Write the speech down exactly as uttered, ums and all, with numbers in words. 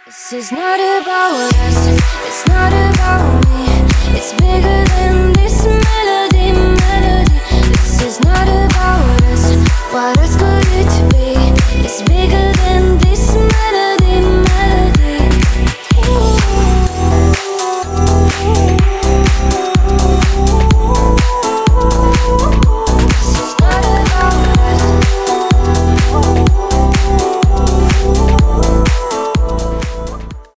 This is not about us, it's not about me, it's bigger than